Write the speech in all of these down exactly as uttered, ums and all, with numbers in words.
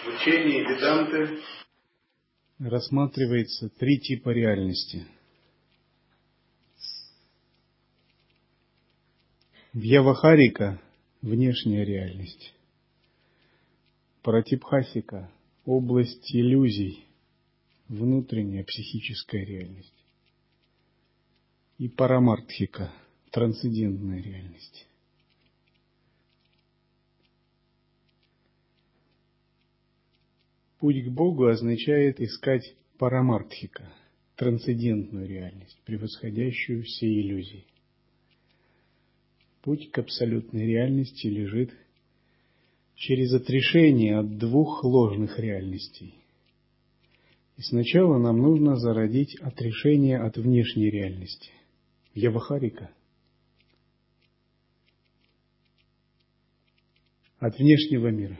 В учении Веданты рассматривается три типа реальности. Вьявахарика – внешняя реальность. Пратибхасика – область иллюзий, внутренняя психическая реальность. И парамартхика – трансцендентная реальность. Путь к Богу означает искать парамартхика, трансцендентную реальность, превосходящую все иллюзии. Путь к абсолютной реальности лежит через отрешение от двух ложных реальностей. И сначала нам нужно зародить отрешение от внешней реальности, вьявахарика, от внешнего мира.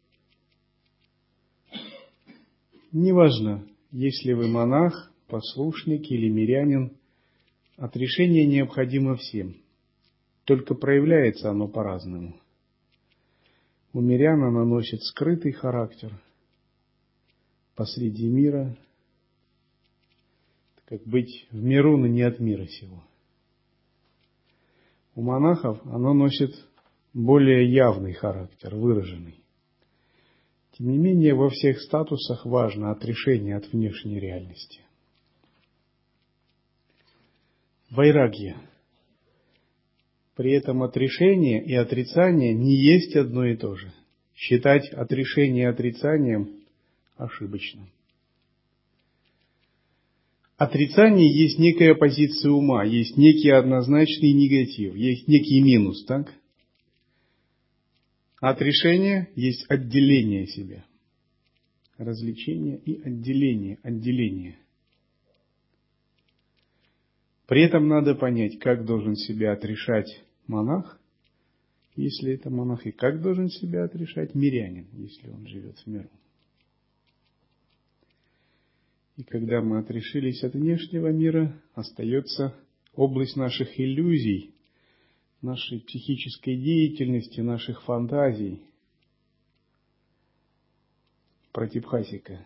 Неважно, если вы монах, послушник или мирянин, отрешение необходимо всем. Только проявляется оно по-разному. У мирян оно носит скрытый характер, посреди мира, как быть в миру, но не от мира сего. У монахов оно носит более явный характер, выраженный. Тем не менее, во всех статусах важно отрешение от внешней реальности. Вайрагья. При этом отрешение и отрицание не есть одно и то же. Считать отрешение отрицанием ошибочно. Отрицание есть некая позиция ума, есть некий однозначный негатив, есть некий минус, так? Отрешение есть отделение себя. Развлечение и отделение, отделение. При этом надо понять, как должен себя отрешать монах, если это монах, и как должен себя отрешать мирянин, если он живет в миру. И когда мы отрешились от внешнего мира, остается область наших иллюзий, нашей психической деятельности, наших фантазий. Пратибхасика.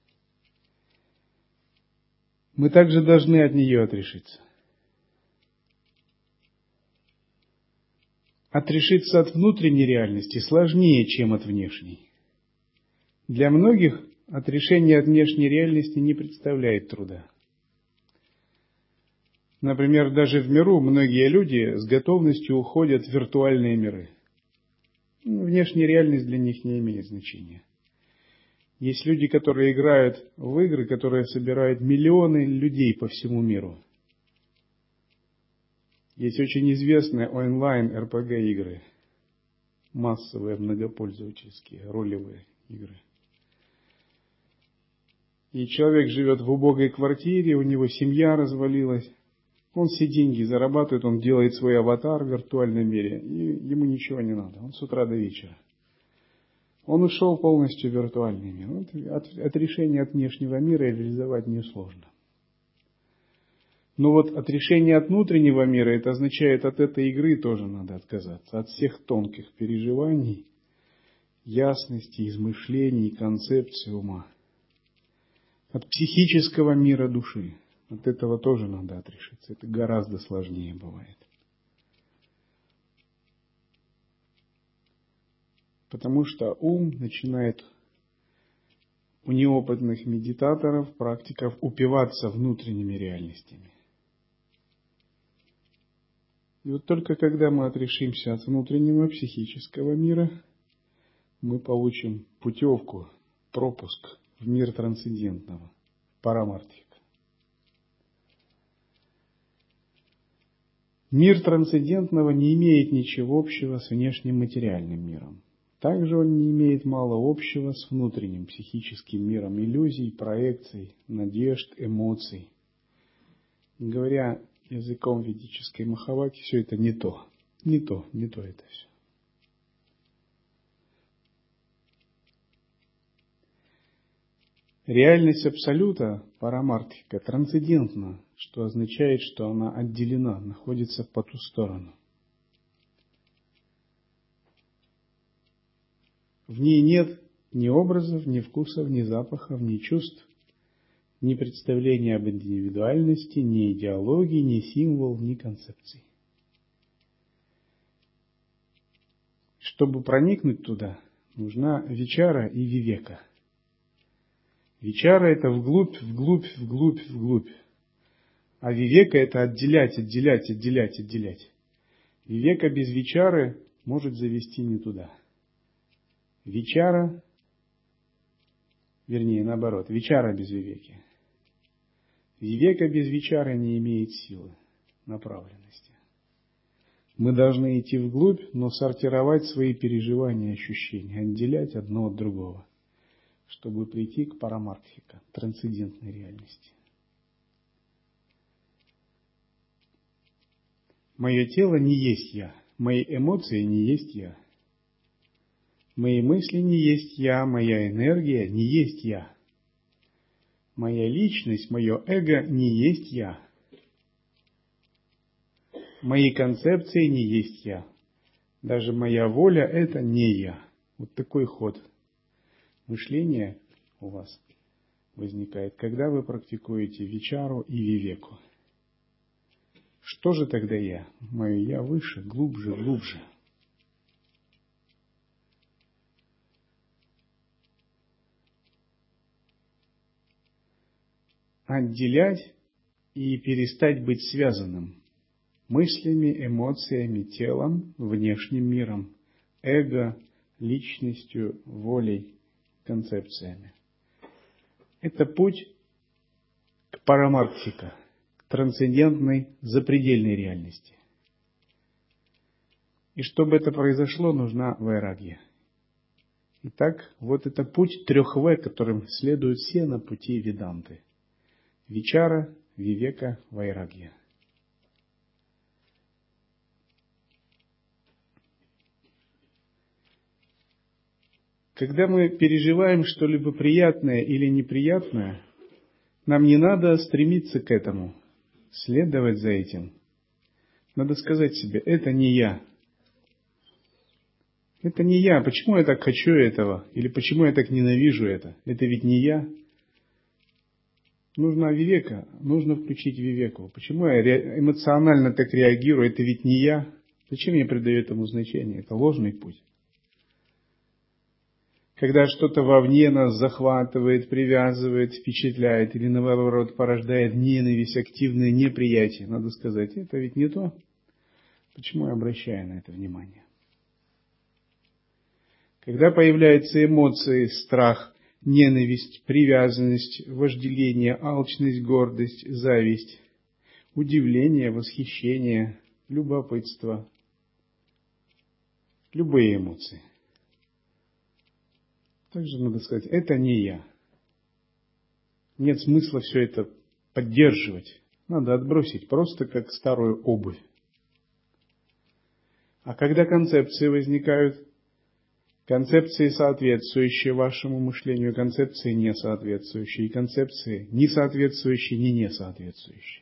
Мы также должны от нее отрешиться. Отрешиться от внутренней реальности сложнее, чем от внешней. Для многих отрешение от внешней реальности не представляет труда. Например, даже в миру многие люди с готовностью уходят в виртуальные миры. Внешняя реальность для них не имеет значения. Есть люди, которые играют в игры, которые собирают миллионы людей по всему миру. Есть очень известные онлайн-эр пэ гэ-игры, массовые, многопользовательские, ролевые игры. И человек живет в убогой квартире, у него семья развалилась, он все деньги зарабатывает, он делает свой аватар в виртуальном мире, и ему ничего не надо, он с утра до вечера. Он ушел полностью в виртуальный мир. Вот от, от решения от внешнего мира реализовать несложно. Но вот от решения от внутреннего мира, это означает, от этой игры тоже надо отказаться. От всех тонких переживаний, ясности, измышлений, концепции ума. От психического мира души. От этого тоже надо отрешиться. Это гораздо сложнее бывает. Потому что ум начинает у неопытных медитаторов, практиков упиваться внутренними реальностями. И вот только когда мы отрешимся от внутреннего психического мира, мы получим путевку, пропуск в мир трансцендентного, парамартхика. Мир трансцендентного не имеет ничего общего с внешним материальным миром. Также он не имеет мало общего с внутренним психическим миром иллюзий, проекций, надежд, эмоций. Говоря языком ведической Махаваки, все это не то, не то, не то это все. Реальность Абсолюта, парамартхика, трансцендентна, что означает, что она отделена, находится по ту сторону. В ней нет Ни образов, ни вкусов, ни запахов, ни чувств, ни представления об индивидуальности, ни идеологии, ни символ, ни концепций. Чтобы проникнуть туда, нужна вичара и вивека. Вичара – это вглубь, вглубь, вглубь, вглубь. А вивека – это отделять, отделять, отделять, отделять. Вивека без вичары может завести не туда. Вичара, вернее, наоборот, вичара без вивеки. Вивека без вичары не имеет силы, направленности. Мы должны идти вглубь, но сортировать свои переживания и ощущения, отделять одно от другого, чтобы прийти к парамартхика, трансцендентной реальности. Мое тело не есть я, мои эмоции не есть я, мои мысли не есть я, моя энергия не есть я, моя личность, мое эго не есть я. Мои концепции не есть я. Даже моя воля – это не я. Вот такой ход мышления у вас возникает, когда вы практикуете вичару и вивеку. Что же тогда я? Мое я выше, глубже, глубже. Отделять и перестать быть связанным мыслями, эмоциями, телом, внешним миром, эго, личностью, волей, концепциями. Это путь к парамартхика, к трансцендентной, запредельной реальности. И чтобы это произошло, нужна вайрагья. Итак, вот это путь трех В, которым следуют все на пути веданты. Вичара, вивека, вайрагья. Когда мы переживаем что-либо приятное или неприятное, нам не надо стремиться к этому, следовать за этим. Надо сказать себе, это не я. Это не я. Почему я так хочу этого? Или почему я так ненавижу это? Это ведь не я. Нужна вивека, нужно включить вивеку. Почему я эмоционально так реагирую? Это ведь не я. Зачем я придаю этому значение? Это ложный путь. Когда что-то вовне нас захватывает, привязывает, впечатляет или наоборот порождает ненависть, активное неприятие, надо сказать, это ведь не то. Почему я обращаю на это внимание? Когда появляются эмоции, страх, ненависть, привязанность, вожделение, алчность, гордость, зависть, удивление, восхищение, любопытство, любые эмоции. Также надо сказать, это не я. Нет смысла все это поддерживать. Надо отбросить просто как старую обувь. А когда концепции возникают, концепции, соответствующие вашему мышлению, концепции несоответствующие, и концепции несоответствующие, не несоответствующие.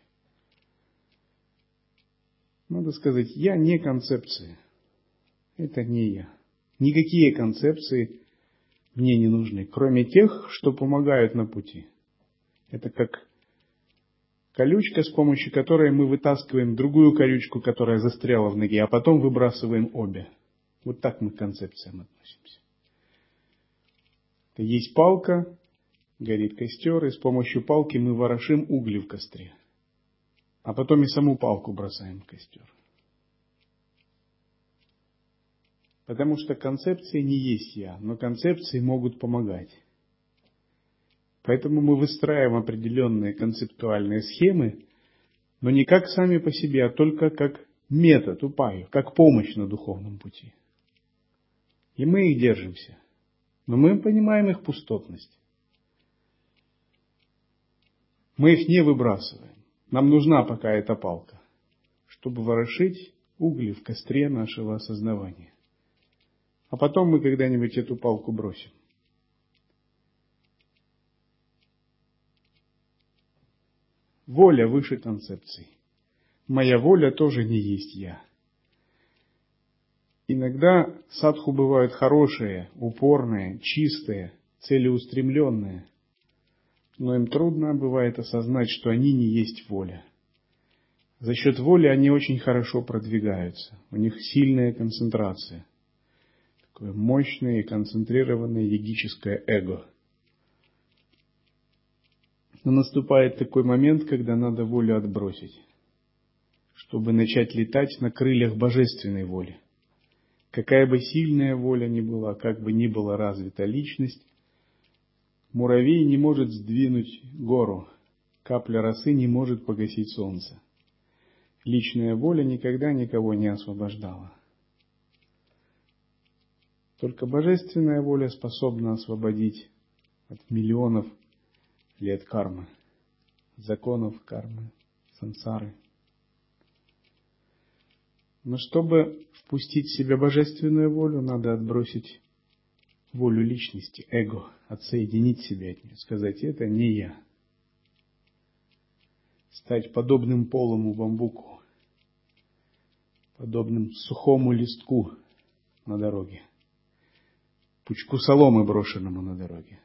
Надо сказать, я не концепция. Это не я. Никакие концепции мне не нужны, кроме тех, что помогают на пути. Это как колючка, с помощью которой мы вытаскиваем другую колючку, которая застряла в ноге, а потом выбрасываем обе. Вот так мы к концепциям относимся. Это есть палка, горит костер, и с помощью палки мы ворошим угли в костре. А потом и саму палку бросаем в костер. Потому что концепции не есть я, но концепции могут помогать. Поэтому мы выстраиваем определенные концептуальные схемы, но не как сами по себе, а только как метод, упаю, как помощь на духовном пути. И мы их держимся. Но мы понимаем их пустотность. Мы их не выбрасываем. Нам нужна пока эта палка, чтобы ворошить угли в костре нашего осознавания. А потом мы когда-нибудь эту палку бросим. Воля выше концепций. Моя воля тоже не есть я. Иногда садху бывают хорошие, упорные, чистые, целеустремленные, но им трудно бывает осознать, что они не есть воля. За счет воли они очень хорошо продвигаются, у них сильная концентрация, такое мощное и концентрированное йогическое эго. Но наступает такой момент, когда надо волю отбросить, чтобы начать летать на крыльях божественной воли. Какая бы сильная воля ни была, как бы ни была развита личность, муравей не может сдвинуть гору, капля росы не может погасить солнце. Личная воля никогда никого не освобождала. Только божественная воля способна освободить от миллионов лет кармы, законов кармы, сансары. Но чтобы впустить в себя божественную волю, надо отбросить волю личности, эго, отсоединить себя от нее, сказать: это не я. Стать подобным полому бамбуку, подобным сухому листку на дороге, пучку соломы, брошенному на дороге.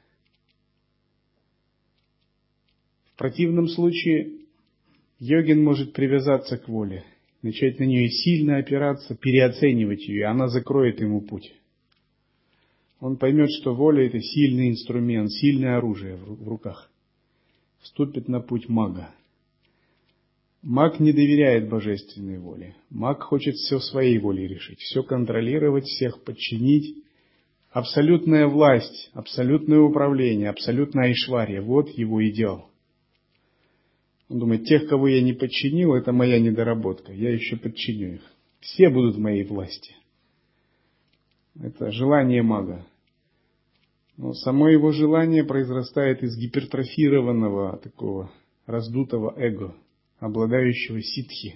В противном случае йогин может привязаться к воле, начать на нее сильно опираться, переоценивать ее, и она закроет ему путь. Он поймет, что воля — это сильный инструмент, сильное оружие в руках. Вступит на путь мага. Маг не доверяет божественной воле. Маг хочет все своей волей решить, все контролировать, всех подчинить. Абсолютная власть, абсолютное управление, абсолютная айшварья — вот его идеал. Он думает: тех, кого я не подчинил, это моя недоработка, я еще подчиню их. Все будут в моей власти. Это желание мага. Но само его желание произрастает из гипертрофированного, такого раздутого эго, обладающего ситхи.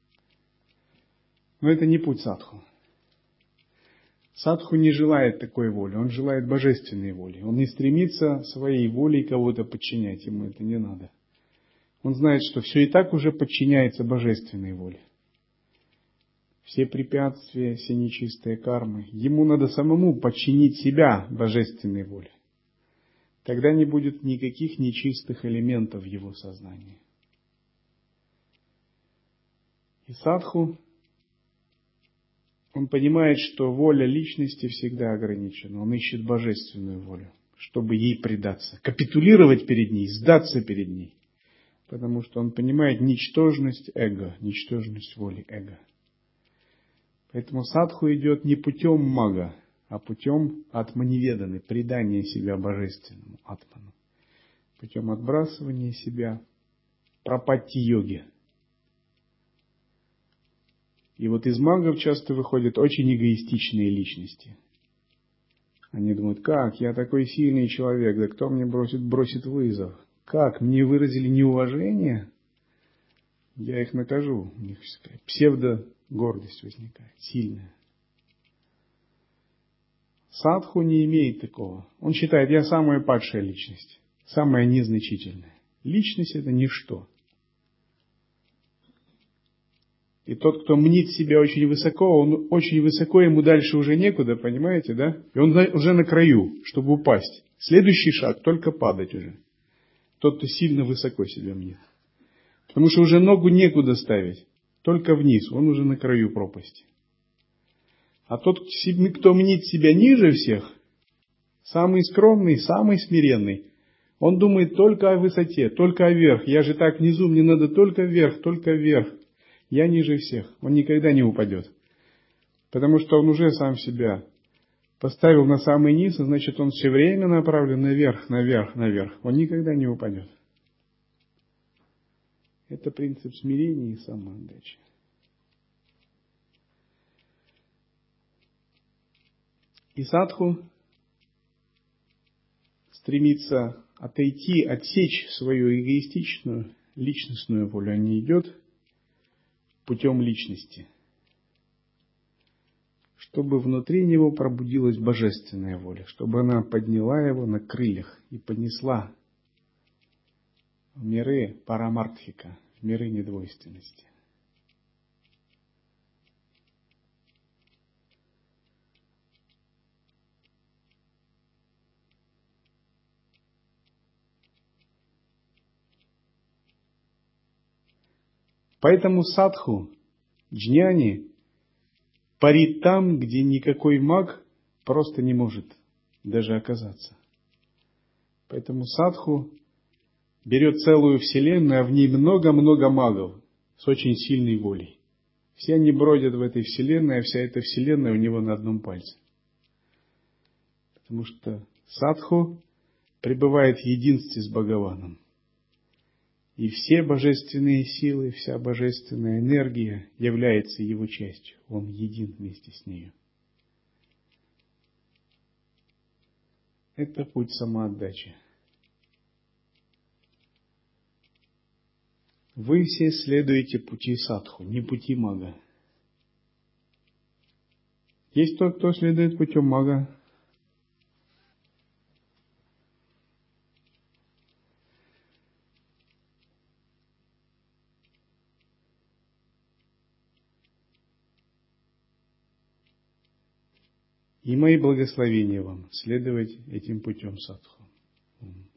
Но это не путь садху. Садху не желает такой воли, он желает божественной воли. Он не стремится своей волей кого-то подчинять, ему это не надо. Он знает, что все и так уже подчиняется божественной воле. Все препятствия, все нечистые кармы. Ему надо самому подчинить себя божественной воле. Тогда не будет никаких нечистых элементов в его сознании. И садху, он понимает, что воля личности всегда ограничена. Он ищет божественную волю, чтобы ей предаться, капитулировать перед ней, сдаться перед ней. Потому что он понимает ничтожность эго, ничтожность воли эго. Поэтому садху идет не путем мага, а путем атманиведаны, предания себя божественному атману. Путем отбрасывания себя, прапатти-йоги. И вот из магов часто выходят очень эгоистичные личности. Они думают: как, я такой сильный человек, да кто мне бросит, бросит вызов? Как, мне выразили неуважение? Я их накажу. У них псевдо-гордость возникает, сильная. Садху не имеет такого. Он считает: я самая падшая личность, самая незначительная. Личность — это ничто. И тот, кто мнит себя очень высоко, он очень высоко, ему дальше уже некуда, понимаете, да? И он уже на краю, чтобы упасть. Следующий шаг — только падать уже. Тот, кто сильно высоко себя мнит. Потому что уже ногу некуда ставить, только вниз, он уже на краю пропасти. А тот, кто мнит себя ниже всех, самый скромный, самый смиренный, он думает только о высоте, только о верх. Я же так внизу, мне надо только вверх, только вверх. Я ниже всех. Он никогда не упадет. Потому что он уже сам себя поставил на самый низ, и значит, он все время направлен наверх, наверх, наверх. Он никогда не упадет. Это принцип смирения и самоотдачи. И садху стремится отойти, отсечь свою эгоистичную, личностную волю. Он не идет путем личности, чтобы внутри него пробудилась божественная воля, чтобы она подняла его на крыльях и понесла в миры парамартхика, в миры недвойственности. Поэтому садху, джняни, парит там, где никакой маг просто не может даже оказаться. Поэтому садху берет целую вселенную, а в ней много-много магов с очень сильной волей. Все они бродят в этой вселенной, а вся эта вселенная у него на одном пальце. Потому что садху пребывает в единстве с Бхагаваном. И все божественные силы, вся божественная энергия является его частью. Он един вместе с нею. Это путь самоотдачи. Вы все следуете пути садху, не пути мага. Есть тот, кто следует путем мага. И мои благословения вам следовать этим путем садху.